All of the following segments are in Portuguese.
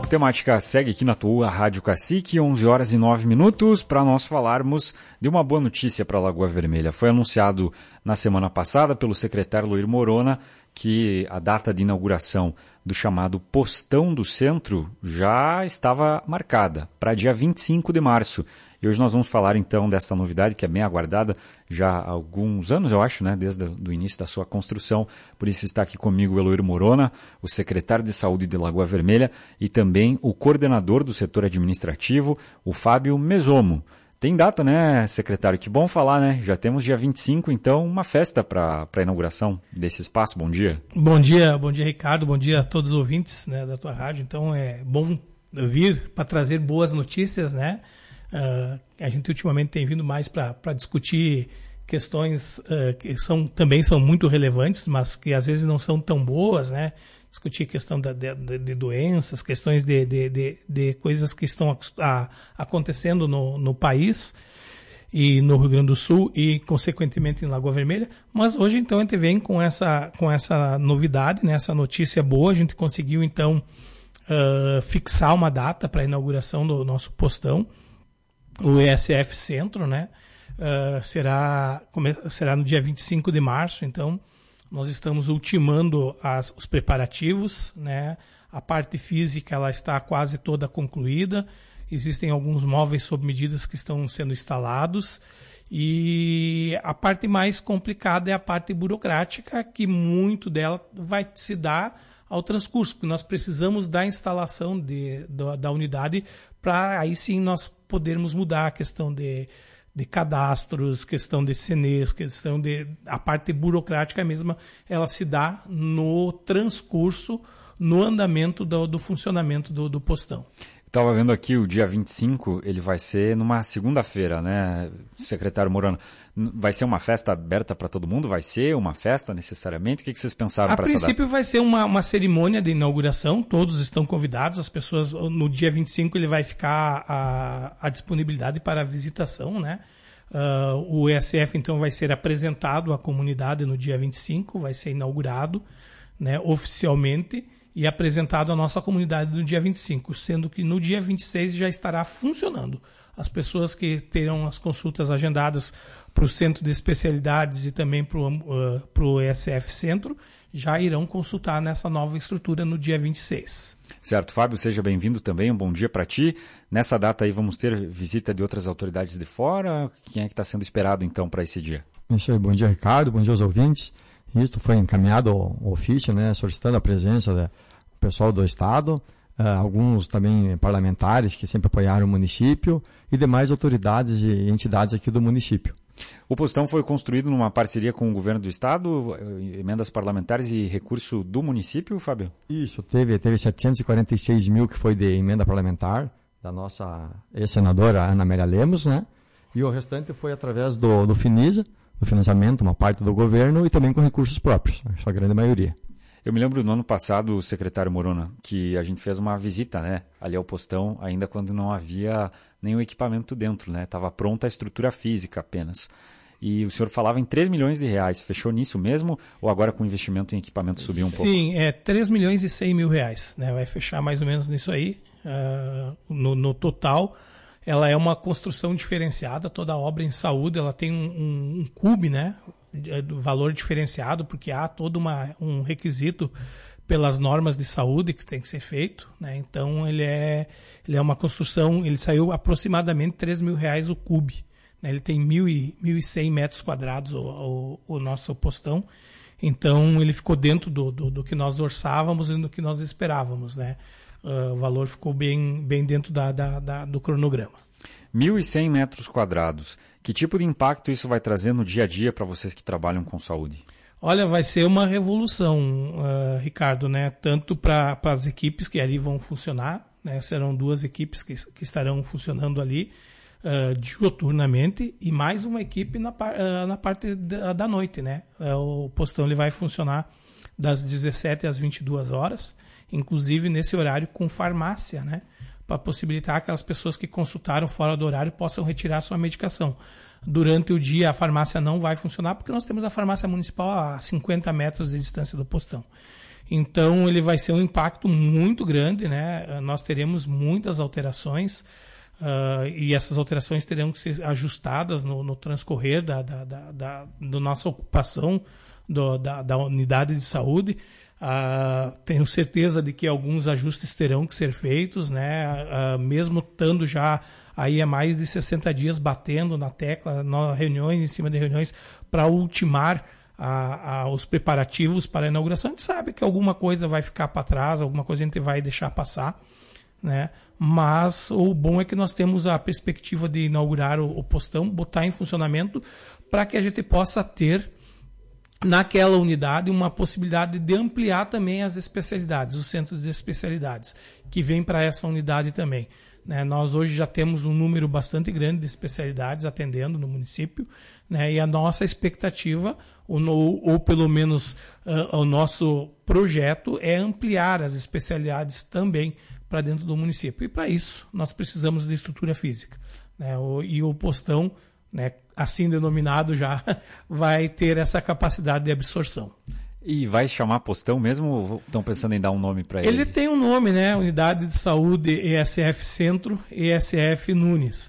Temática segue aqui na tua Rádio Cacique, 11 horas e 9 minutos, para nós falarmos de uma boa notícia para a Lagoa Vermelha. Foi anunciado na semana passada pelo secretário Loir Morona que a data de inauguração do chamado Postão do Centro já estava marcada para dia 25 de março. E hoje nós vamos falar então dessa novidade que é bem aguardada já há alguns anos, eu acho, né, desde o início da sua construção. Por isso está aqui comigo o Eloir Morona, o secretário de Saúde de Lagoa Vermelha, e também o coordenador do setor administrativo, o Fábio Mesomo. Tem data, né, secretário? Que bom falar, né? Já temos dia 25, então, uma festa para a inauguração desse espaço. Bom dia. Bom dia, Ricardo. Bom dia a todos os ouvintes, né, da tua rádio. Então, é bom vir para trazer boas notícias, né? A gente ultimamente tem vindo mais para discutir questões que também são muito relevantes, mas que às vezes não são tão boas, né? Discutir questão de doenças, questões de coisas que estão acontecendo no país e no Rio Grande do Sul e, consequentemente, em Lagoa Vermelha. Mas hoje, então, a gente vem com essa novidade, né? Essa notícia boa. A gente conseguiu, então, fixar uma data para a inauguração do nosso postão, o ESF Centro, né? Será no dia 25 de março, então nós estamos ultimando os preparativos, né? A parte física ela está quase toda concluída, existem alguns móveis sob medidas que estão sendo instalados e a parte mais complicada é a parte burocrática, que muito dela vai se dar ao transcurso, porque nós precisamos da instalação da unidade para aí sim nós podermos mudar a questão de cadastros, questão de CNEs, questão a parte burocrática mesma, ela se dá no transcurso, no andamento do funcionamento do postão. Estava vendo aqui o dia 25, ele vai ser numa segunda-feira, né, secretário Morano? Vai ser uma festa aberta para todo mundo? Vai ser uma festa necessariamente? O que vocês pensaram para essa data? A princípio vai ser uma cerimônia de inauguração, todos estão convidados, as pessoas, no dia 25 ele vai ficar a disponibilidade para a visitação, né? O ESF então vai ser apresentado à comunidade no dia 25, vai ser inaugurado, né, oficialmente, e apresentado à nossa comunidade no dia 25, sendo que no dia 26 já estará funcionando. As pessoas que terão as consultas agendadas para o Centro de Especialidades e também para o ESF Centro já irão consultar nessa nova estrutura no dia 26. Certo, Fábio, seja bem-vindo também, um bom dia para ti. Nessa data aí vamos ter visita de outras autoridades de fora? Quem é que está sendo esperado então para esse dia? Bom dia, Ricardo, bom dia aos ouvintes. Isso foi encaminhado ao ofício, né, solicitando a presença do pessoal do Estado, alguns também parlamentares que sempre apoiaram o município e demais autoridades e entidades aqui do município. O postão foi construído numa parceria com o governo do Estado, emendas parlamentares e recurso do município, Fábio? Isso, teve 746 mil que foi de emenda parlamentar da nossa ex-senadora Ana Amélia Lemos, né? E o restante foi através do FINISA, do financiamento, uma parte do governo e também com recursos próprios, a sua grande maioria. Eu me lembro no ano passado, secretário Morona, que a gente fez uma visita, né, ali ao postão, ainda quando não havia nenhum equipamento dentro, né, estava pronta a estrutura física apenas. E o senhor falava em 3 milhões de reais, fechou nisso mesmo ou agora com o investimento em equipamento subiu um pouco? Sim, 3 milhões e 100 mil reais, né, vai fechar mais ou menos nisso aí, no total. Ela é uma construção diferenciada, toda obra em saúde, ela tem um CUB, né, do valor diferenciado, porque há todo um requisito pelas normas de saúde que tem que ser feito, né, então ele é uma construção, ele saiu aproximadamente 3 mil reais o CUB, né, ele tem 1.100 metros quadrados o nosso postão, então ele ficou dentro do que nós orçávamos e do que nós esperávamos, né. O valor ficou bem dentro do cronograma. 1.100 metros quadrados. Que tipo de impacto isso vai trazer no dia a dia para vocês que trabalham com saúde? Olha, vai ser uma revolução, Ricardo, né? Tanto para as equipes que ali vão funcionar, né? Serão 2 equipes que estarão funcionando ali diuturnamente e mais uma equipe na parte da noite, né? O postão ele vai funcionar das 17 às 22 horas, inclusive nesse horário com farmácia, né? Para possibilitar que aquelas pessoas que consultaram fora do horário possam retirar sua medicação. Durante o dia a farmácia não vai funcionar porque nós temos a farmácia municipal a 50 metros de distância do postão. Então ele vai ser um impacto muito grande, né? Nós teremos muitas alterações e essas alterações terão que ser ajustadas no transcorrer da nossa ocupação da unidade de saúde. Tenho certeza de que alguns ajustes terão que ser feitos, né? Mesmo estando já aí há mais de 60 dias batendo na tecla, reuniões em cima de reuniões, para ultimar os preparativos para a inauguração. A gente sabe que alguma coisa vai ficar para trás, alguma coisa a gente vai deixar passar, né? Mas o bom é que nós temos a perspectiva de inaugurar o postão, botar em funcionamento, para que a gente possa ter naquela unidade uma possibilidade de ampliar também as especialidades, os centros de especialidades, que vêm para essa unidade também. Né? Nós hoje já temos um número bastante grande de especialidades atendendo no município, né? E a nossa expectativa, ou pelo menos o nosso projeto, é ampliar as especialidades também para dentro do município. E para isso nós precisamos de estrutura física, né? E o postão, né, assim denominado já, vai ter essa capacidade de absorção. E vai chamar postão mesmo ou estão pensando em dar um nome para ele? Ele tem um nome, né? Unidade de Saúde ESF Centro, ESF Nunes.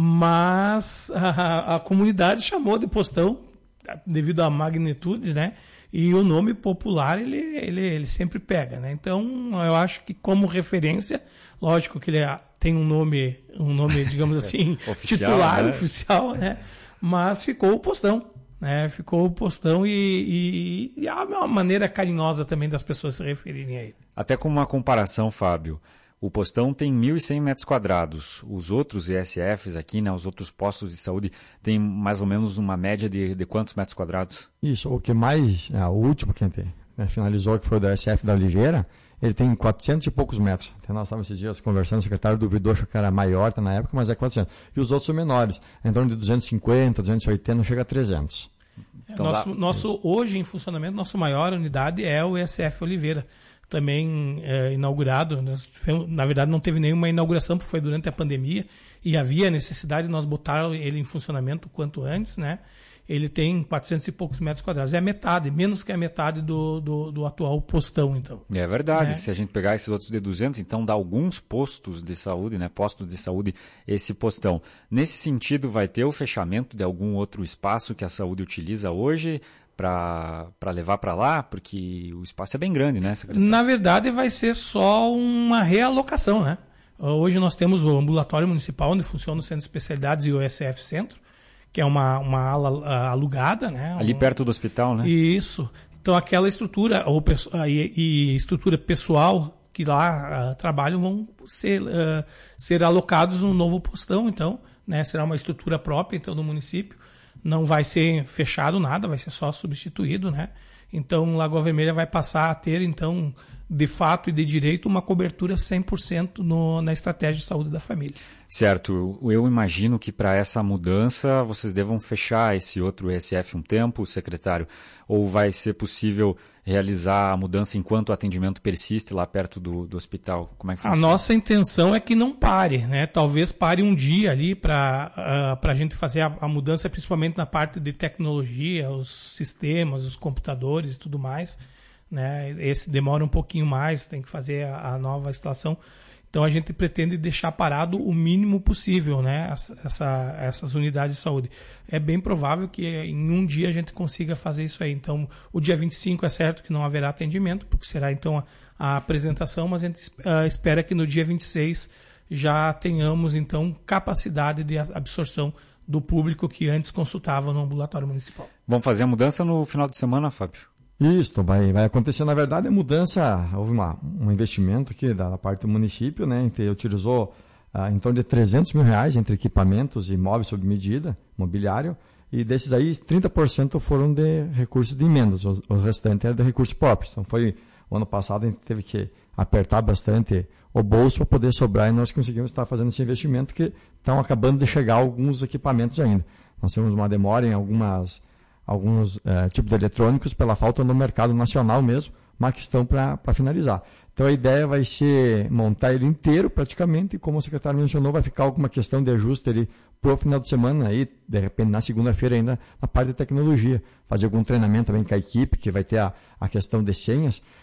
Mas a comunidade chamou de postão devido à magnitude, né? E o nome popular ele sempre pega, né? Então eu acho que como referência, lógico que ele tem um nome digamos assim, titular, né? Oficial, né? Mas ficou o postão, né? Ficou o postão e há uma maneira carinhosa também das pessoas se referirem a ele. Até como uma comparação, Fábio, o postão tem 1.100 metros quadrados. Os outros ESFs aqui, né, os outros postos de saúde, têm mais ou menos uma média de quantos metros quadrados? Isso, o que mais, o último que a gente finalizou, que foi o do ESF da Oliveira, ele tem 400 e poucos metros. Até nós estávamos esses dias conversando, o secretário duvidou, achou que era maior na época, mas é 400. E os outros são menores, em torno de 250, 280, não chega a 300. Então, hoje, em funcionamento, nossa maior unidade é o ESF Oliveira, também inaugurado. Na verdade, não teve nenhuma inauguração, porque foi durante a pandemia, e havia necessidade de nós botar ele em funcionamento o quanto antes, né? Ele tem 400 e poucos metros quadrados. É a metade, menos que a metade do atual postão, então. É verdade. Se a gente pegar esses outros de 200, então dá alguns postos de saúde, né? Postos de saúde, esse postão. Nesse sentido, vai ter o fechamento de algum outro espaço que a saúde utiliza hoje para levar para lá? Porque o espaço é bem grande, né, secretário? Na verdade, vai ser só uma realocação, né? Hoje nós temos o ambulatório municipal, onde funciona o Centro de Especialidades e o ESF Centro, que é uma ala alugada, né? Ali perto do hospital, né? Isso. Então aquela estrutura e estrutura pessoal que lá trabalham vão ser alocados no novo postão, então, né? Será uma estrutura própria, então, do município. Não vai ser fechado nada, vai ser só substituído, né? Então Lagoa Vermelha vai passar a ter, então, de fato e de direito, uma cobertura 100% na estratégia de saúde da família. Certo. Eu imagino que para essa mudança vocês devam fechar esse outro ESF um tempo, secretário, ou vai ser possível realizar a mudança enquanto o atendimento persiste lá perto do hospital? Como é que funciona? A nossa intenção é que não pare, né? Talvez pare um dia ali para a gente fazer a mudança, principalmente na parte de tecnologia, os sistemas, os computadores e tudo mais, né? Esse demora um pouquinho mais, tem que fazer a nova instalação. Então a gente pretende deixar parado o mínimo possível, né, essas unidades de saúde. É bem provável que em um dia a gente consiga fazer isso aí. Então o dia 25 é certo que não haverá atendimento, porque será então a apresentação, mas a gente espera que no dia 26 já tenhamos então capacidade de absorção do público que antes consultava no ambulatório municipal. Vamos fazer a mudança no final de semana, Fábio? Isso, vai acontecer. Na verdade, a mudança, houve um investimento aqui da parte do município, né? Que utilizou em torno de R$300 mil entre equipamentos e imóveis sob medida, mobiliário, e desses aí 30% foram de recursos de emendas, o restante era de recursos próprios. Então o ano passado a gente teve que apertar bastante o bolso para poder sobrar e nós conseguimos estar fazendo esse investimento, que estão acabando de chegar alguns equipamentos ainda. Nós temos uma demora em alguns tipos de eletrônicos pela falta no mercado nacional mesmo, mas que estão para finalizar. Então a ideia vai ser montar ele inteiro praticamente, e como o secretário mencionou, vai ficar alguma questão de ajuste ali para o final de semana, aí, de repente na segunda-feira ainda na parte de tecnologia, fazer algum treinamento também com a equipe, que vai ter a questão de senhas,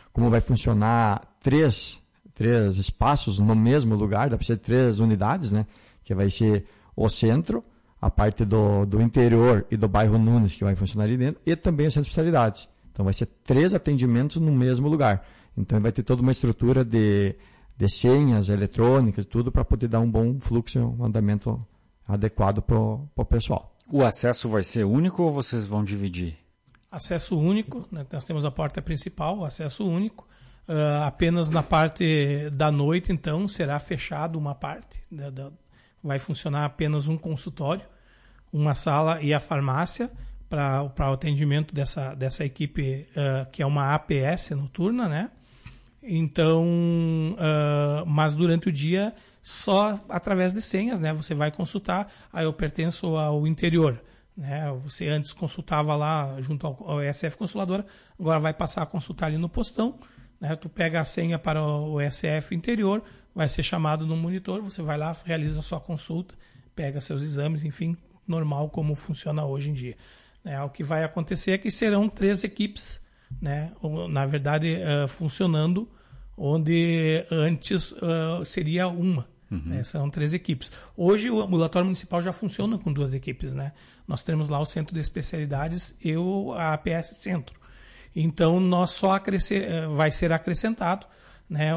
como vai funcionar três espaços no mesmo lugar, dá para ser 3 unidades, né? Que vai ser o centro, a parte do interior e do bairro Nunes, que vai funcionar ali dentro, e também o centro de especialidades. Então vai ser 3 atendimentos no mesmo lugar. Então vai ter toda uma estrutura de senhas eletrônicas, tudo para poder dar um bom fluxo, um andamento adequado para o pessoal. O acesso vai ser único ou vocês vão dividir? Acesso único, né? Nós temos a porta principal, acesso único. Apenas na parte da noite, então, será fechado uma parte. Vai funcionar apenas um consultório, uma sala e a farmácia para o atendimento dessa equipe, que é uma APS noturna, né? Então, mas durante o dia, só através de senhas, né? Você vai consultar, eu pertenço ao interior, né? Você antes consultava lá junto ao ESF Consoladora, agora vai passar a consultar ali no postão, né? Tu pega a senha para o ESF interior, vai ser chamado no monitor, você vai lá, realiza a sua consulta, pega seus exames, enfim, normal como funciona hoje em dia. O que vai acontecer é que serão 3 equipes, né? Na verdade, funcionando, onde antes seria uma. Né? São 3 equipes. Hoje o ambulatório municipal já funciona com 2 equipes. Né? Nós temos lá o Centro de Especialidades e a APS Centro. Então, nós só vai ser acrescentado, né,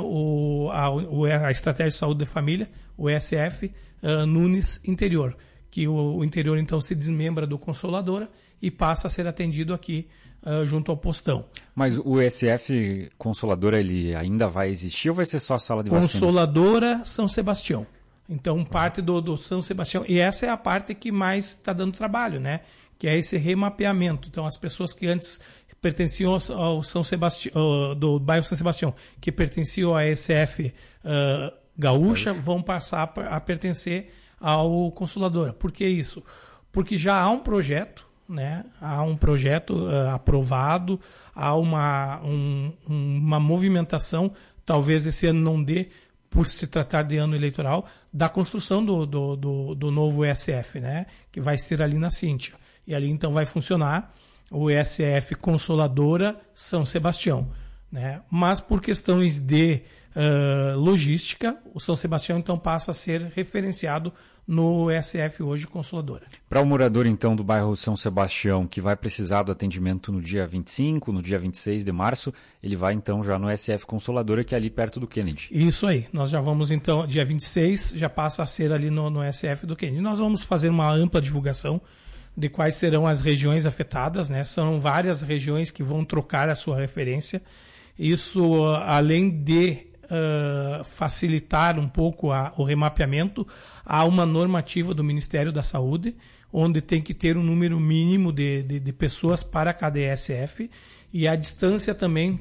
a Estratégia de Saúde da Família, o ESF Nunes Interior, que o interior então se desmembra do Consoladora e passa a ser atendido aqui junto ao postão. Mas o ESF Consoladora, ele ainda vai existir ou vai ser só a sala de vacinas? Consoladora São Sebastião. Então, parte do São Sebastião. E essa é a parte que mais está dando trabalho, né? Que é esse remapeamento. Então, as pessoas que antes pertenciam ao São Sebastião, do bairro São Sebastião, que pertenciam à ESF Gaúcha, vão passar a pertencer ao Consoladora. Por que isso? Porque já há um projeto, né? Há um projeto aprovado, há uma movimentação, talvez esse ano não dê, por se tratar de ano eleitoral, da construção do novo ESF, né? Que vai ser ali na Cíntia. E ali então vai funcionar o ESF Consoladora São Sebastião, né? Mas por questões de logística, o São Sebastião então passa a ser referenciado no ESF hoje Consoladora. Para o morador então do bairro São Sebastião que vai precisar do atendimento no dia 25, no dia 26 de março, ele vai então já no ESF Consoladora, que é ali perto do Kennedy. Isso aí, nós já vamos então, dia 26 já passa a ser ali no ESF do Kennedy. Nós vamos fazer uma ampla divulgação de quais serão as regiões afetadas, né? São várias regiões que vão trocar a sua referência. Isso, além de facilitar um pouco o remapeamento, há uma normativa do Ministério da Saúde, onde tem que ter um número mínimo de pessoas para cada ESF, e a distância também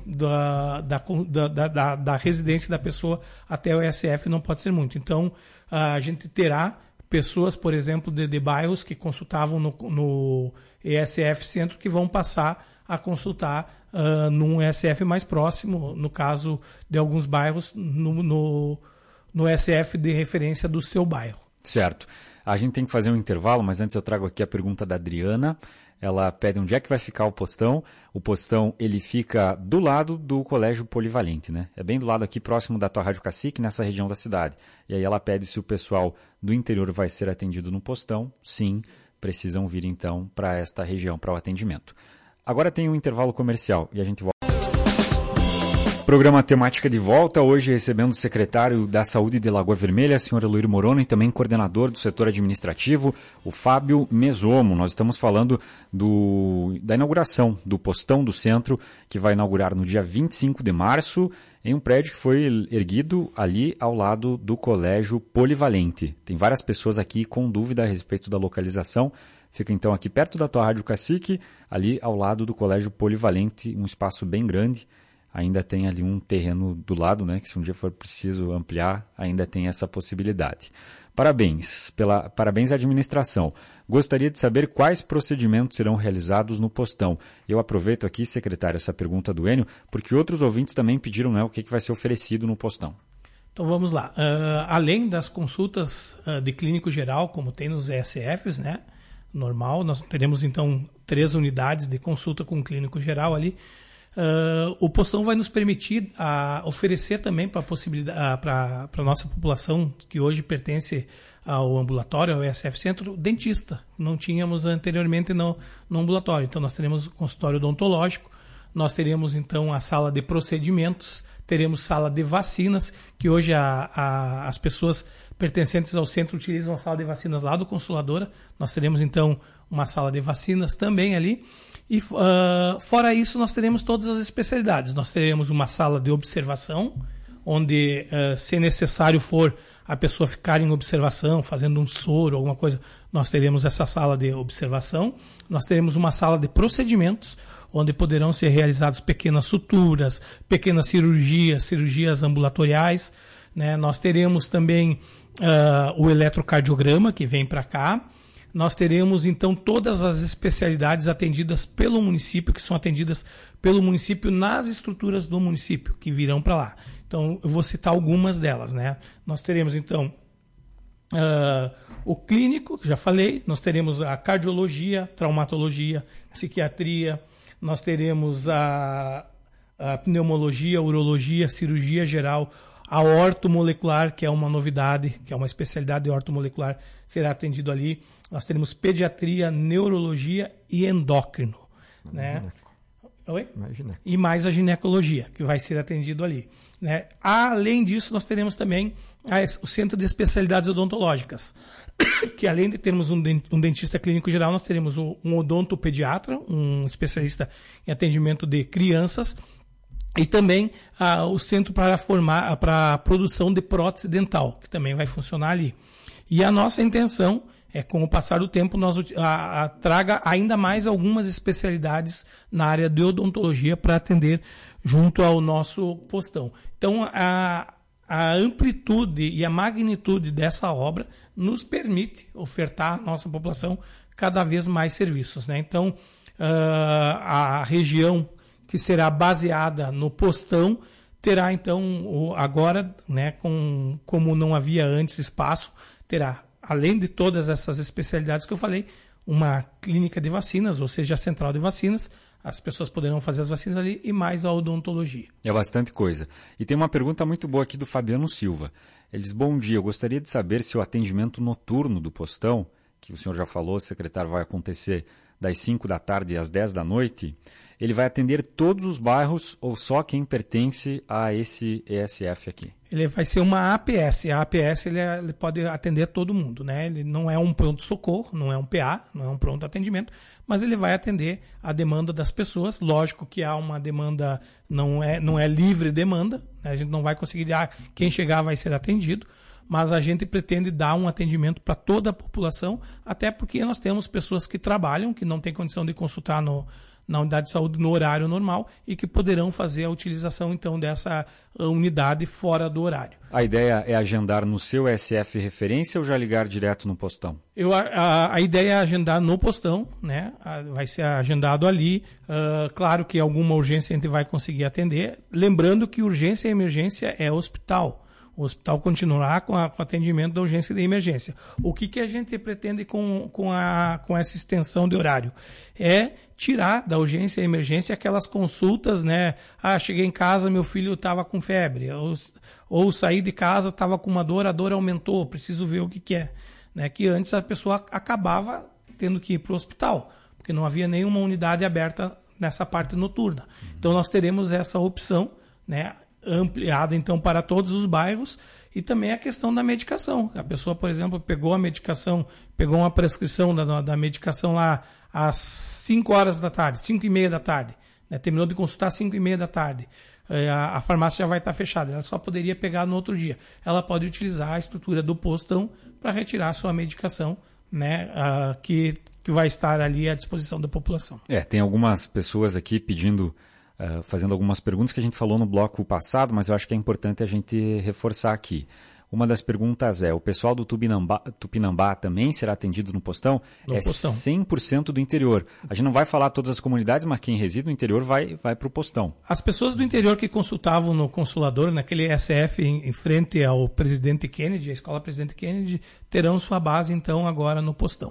da residência da pessoa até o ESF não pode ser muito. Então, a gente terá pessoas, por exemplo, de bairros que consultavam no ESF Centro, que vão passar a consultar num ESF mais próximo, no caso de alguns bairros, no ESF de referência do seu bairro. Certo. A gente tem que fazer um intervalo, mas antes eu trago aqui a pergunta da Adriana. Ela pede onde é que vai ficar o postão. O postão, ele fica do lado do Colégio Polivalente, né? É bem do lado aqui, próximo da tua Rádio Cacique, nessa região da cidade. E aí ela pede se o pessoal do interior vai ser atendido no postão. Sim, precisam vir então para esta região, para o atendimento. Agora tem um intervalo comercial e a gente volta. Programa Temática de volta, hoje recebendo o secretário da Saúde de Lagoa Vermelha, a senhora Luir Morona, e também coordenador do setor administrativo, o Fábio Mesomo. Nós estamos falando da inauguração do postão do centro, que vai inaugurar no dia 25 de março, em um prédio que foi erguido ali ao lado do Colégio Polivalente. Tem várias pessoas aqui com dúvida a respeito da localização. Fica então aqui perto da tua Rádio Cacique, ali ao lado do Colégio Polivalente, um espaço bem grande. Ainda tem ali um terreno do lado, né, que se um dia for preciso ampliar, ainda tem essa possibilidade. Parabéns à administração. Gostaria de saber quais procedimentos serão realizados no postão. Eu aproveito aqui, secretário, essa pergunta do Enio, porque outros ouvintes também pediram, né, o que vai ser oferecido no postão. Então vamos lá. Além das consultas de clínico geral, como tem nos ESFs, né, normal, nós teremos então 3 unidades de consulta com clínico geral ali. o postão vai nos permitir oferecer também para a nossa população, que hoje pertence ao ambulatório, ao ESF Centro, dentista. Não tínhamos anteriormente no ambulatório. Então, nós teremos o consultório odontológico, nós teremos, então, a sala de procedimentos, teremos sala de vacinas, que hoje as pessoas pertencentes ao centro utilizam a sala de vacinas lá do Consoladora. Nós teremos, então, uma sala de vacinas também ali. E fora isso, nós teremos todas as especialidades. Nós teremos uma sala de observação, onde, se necessário for a pessoa ficar em observação, fazendo um soro, alguma coisa, nós teremos essa sala de observação. Nós teremos uma sala de procedimentos, onde poderão ser realizadas pequenas suturas, pequenas cirurgias ambulatoriais, né? Nós teremos também o eletrocardiograma, que vem para cá. Nós teremos, então, todas as especialidades atendidas pelo município, que são atendidas pelo município nas estruturas do município, que virão para lá. Então, eu vou citar algumas delas, né? Nós teremos, então, o clínico, que já falei. Nós teremos a cardiologia, traumatologia, psiquiatria. Nós teremos a pneumologia, urologia, cirurgia geral, a ortomolecular, que é uma novidade, que é uma especialidade de ortomolecular, será atendido ali. Nós teremos pediatria, neurologia e endócrino. Né? Oi? E mais a ginecologia, que vai ser atendido ali. Né? Além disso, nós teremos também o Centro de Especialidades Odontológicas, que além de termos um dentista clínico geral, nós teremos um odontopediatra, um especialista em atendimento de crianças, e também o Centro para a produção de prótese dental, que também vai funcionar ali. E a nossa intenção é, com o passar do tempo, nós traga ainda mais algumas especialidades na área de odontologia para atender junto ao nosso postão. Então, a amplitude e a magnitude dessa obra nos permite ofertar à nossa população cada vez mais serviços, né? Então, a região que será baseada no postão terá, então, agora, né, como não havia antes espaço, terá, além de todas essas especialidades que eu falei, uma clínica de vacinas, ou seja, a central de vacinas. As pessoas poderão fazer as vacinas ali e mais a odontologia. É bastante coisa. E tem uma pergunta muito boa aqui do Fabiano Silva. Ele diz: bom dia, eu gostaria de saber se o atendimento noturno do postão, que o senhor já falou, secretário, vai acontecer das 5 da tarde às 10 da noite, ele vai atender todos os bairros ou só quem pertence a esse ESF aqui? Ele vai ser uma APS. A APS ele pode atender todo mundo, né? Ele não é um pronto-socorro, não é um PA, não é um pronto atendimento, mas ele vai atender a demanda das pessoas. Lógico que há uma demanda, não é livre demanda, né? A gente não vai conseguir, quem chegar vai ser atendido, mas a gente pretende dar um atendimento para toda a população, até porque nós temos pessoas que trabalham, que não têm condição de consultar na unidade de saúde no horário normal e que poderão fazer a utilização, então, dessa unidade fora do horário. A ideia é agendar no seu SF referência ou já ligar direto no postão? A ideia é agendar no postão, né? Vai ser agendado ali. Claro que alguma urgência a gente vai conseguir atender. Lembrando que urgência e emergência é hospital. O hospital continuará com o atendimento da urgência e da emergência. O que a gente pretende com essa extensão de horário? É tirar da urgência e emergência aquelas consultas, né? Cheguei em casa, meu filho estava com febre. Ou saí de casa, estava com uma dor, a dor aumentou, preciso ver o que é. Né? Que antes a pessoa acabava tendo que ir para o hospital, porque não havia nenhuma unidade aberta nessa parte noturna. Então nós teremos essa opção, né? Ampliada, então, para todos os bairros. E também a questão da medicação. A pessoa, por exemplo, pegou a medicação, pegou uma prescrição da medicação lá às 5 horas da tarde, 5 e meia da tarde, né? Terminou de consultar às 5 e meia da tarde. A farmácia já vai estar fechada, ela só poderia pegar no outro dia. Ela pode utilizar a estrutura do postão para retirar a sua medicação, né? Que vai estar ali à disposição da população. Tem algumas pessoas aqui pedindo, fazendo algumas perguntas que a gente falou no bloco passado, mas eu acho que é importante a gente reforçar aqui. Uma das perguntas é: o pessoal do Tupinambá também será atendido no postão? Postão. 100% do interior. A gente não vai falar todas as comunidades, mas quem reside no interior vai para o postão. As pessoas do interior que consultavam no Consolador, naquele SF em frente ao Presidente Kennedy, a Escola Presidente Kennedy, terão sua base então agora no postão.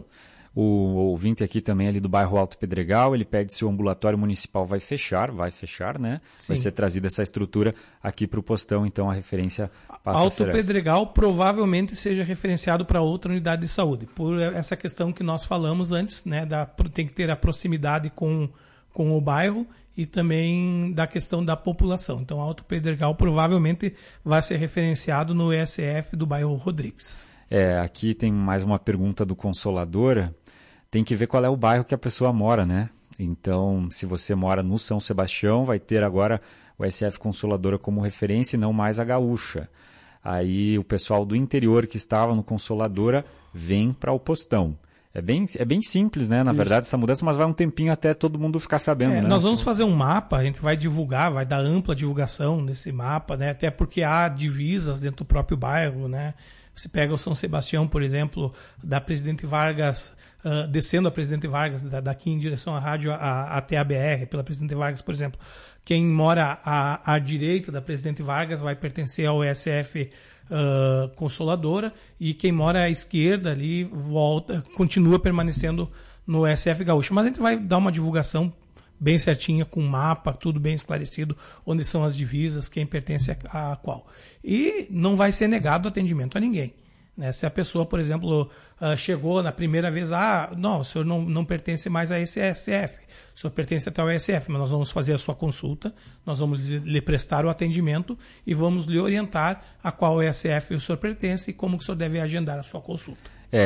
O ouvinte aqui também ali do bairro Alto Pedregal, ele pede se o ambulatório municipal vai fechar, né? Sim. Vai ser trazida essa estrutura aqui para o postão, então a referência passa a ser Alto Pedregal provavelmente seja referenciado para outra unidade de saúde, por essa questão que nós falamos antes, né? Tem que ter a proximidade com o bairro e também da questão da população. Então, Alto Pedregal provavelmente vai ser referenciado no ESF do bairro Rodrigues. Aqui tem mais uma pergunta do Consoladora. Tem que ver qual é o bairro que a pessoa mora, né? Então, se você mora no São Sebastião, vai ter agora o SF Consoladora como referência e não mais a Gaúcha. Aí o pessoal do interior que estava no Consoladora vem para o postão. É bem simples, né? Na verdade, essa mudança, mas vai um tempinho até todo mundo ficar sabendo, né? Nós vamos fazer um mapa, a gente vai divulgar, vai dar ampla divulgação nesse mapa, né? Até porque há divisas dentro do próprio bairro, né? Você pega o São Sebastião, por exemplo, da Presidente Vargas, descendo a Presidente Vargas, daqui em direção à rádio até a BR, pela Presidente Vargas, por exemplo. Quem mora à direita da Presidente Vargas vai pertencer ao ESF Consoladora, e quem mora à esquerda ali continua permanecendo no ESF Gaúcha. Mas a gente vai dar uma divulgação bem certinha, com mapa, tudo bem esclarecido, onde são as divisas, quem pertence a qual. E não vai ser negado atendimento a ninguém. Né? Se a pessoa, por exemplo, chegou na primeira vez, não, o senhor não pertence mais a esse ESF, o senhor pertence até ao ESF, mas nós vamos fazer a sua consulta, nós vamos lhe prestar o atendimento e vamos lhe orientar a qual ESF o senhor pertence e como que o senhor deve agendar a sua consulta.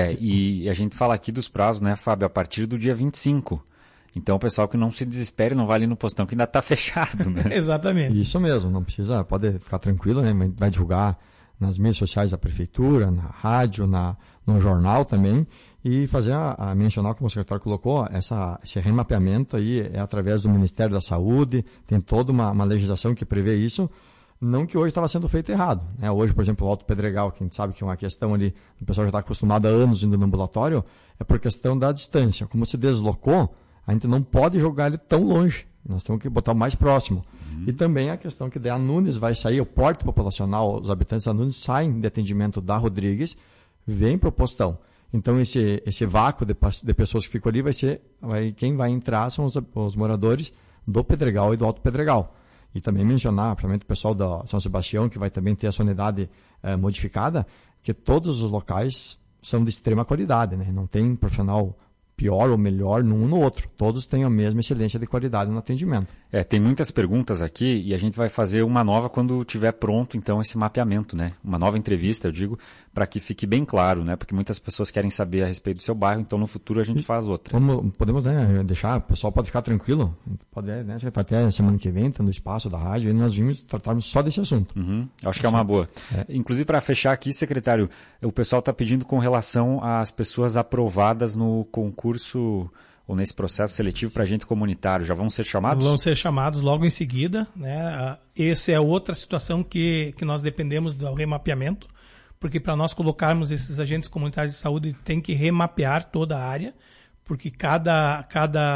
E a gente fala aqui dos prazos, né, Fábio, a partir do dia 25. Então, o pessoal que não se desespere, não vai ali no postão, que ainda está fechado, né? Exatamente. Isso mesmo, não precisa, pode ficar tranquilo, né? Vai divulgar nas mídias sociais da prefeitura, na rádio, no jornal também, e fazer mencionar, como o secretário colocou, esse remapeamento aí é através do Ministério da Saúde, tem toda uma legislação que prevê isso, não que hoje estava sendo feito errado, né? Hoje, por exemplo, o Alto Pedregal, que a gente sabe que é uma questão ali, o pessoal já está acostumado há anos indo no ambulatório, é por questão da distância. Como se deslocou, a gente não pode jogar ele tão longe. Nós temos que botar o mais próximo. E também a questão que a Nunes vai sair, o porte populacional, os habitantes da Nunes saem de atendimento da Rodrigues, vêm para o postão. Então esse vácuo de pessoas que ficam ali quem vai entrar são os moradores do Pedregal e do Alto Pedregal. E também mencionar, principalmente o pessoal da São Sebastião, que vai também ter a sua unidade modificada, que todos os locais são de extrema qualidade, né? Não tem profissional pior ou melhor num ou no outro. Todos têm a mesma excelência de qualidade no atendimento. Tem muitas perguntas aqui e a gente vai fazer uma nova quando tiver pronto, então, esse mapeamento, né? Uma nova entrevista, eu digo, para que fique bem claro, né? Porque muitas pessoas querem saber a respeito do seu bairro, então no futuro a gente faz outra. Podemos, né, deixar, o pessoal pode ficar tranquilo, pode, né, até semana que vem, no espaço da rádio, e nós vimos tratarmos só desse assunto. Acho que é uma boa. Inclusive, para fechar aqui, secretário, o pessoal está pedindo com relação às pessoas aprovadas no concurso ou nesse processo seletivo para agente comunitário. Já vão ser chamados? Vão ser chamados logo em seguida, né? Essa é outra situação que nós dependemos do remapeamento, porque para nós colocarmos esses agentes comunitários de saúde tem que remapear toda a área, porque cada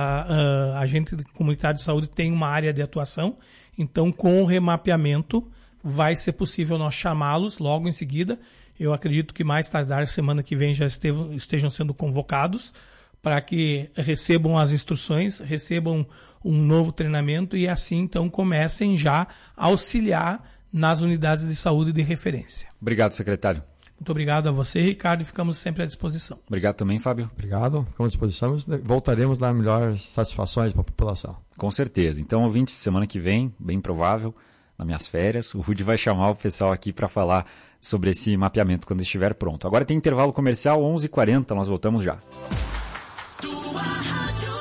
agente comunitário de saúde tem uma área de atuação. Então, com o remapeamento, vai ser possível nós chamá-los logo em seguida. Eu acredito que mais tardar semana que vem já estejam sendo convocados para que recebam as instruções, recebam um novo treinamento e assim então comecem já a auxiliar nas unidades de saúde de referência. Obrigado, secretário. Muito obrigado a você, Ricardo, e ficamos sempre à disposição. Obrigado também, Fábio. Obrigado, ficamos à disposição. Voltaremos a dar melhores satisfações para a população. Com certeza. Então, ouvintes, semana que vem, bem provável, nas minhas férias, o Rudy vai chamar o pessoal aqui para falar sobre esse mapeamento quando estiver pronto. Agora tem intervalo comercial, 11h40, nós voltamos já.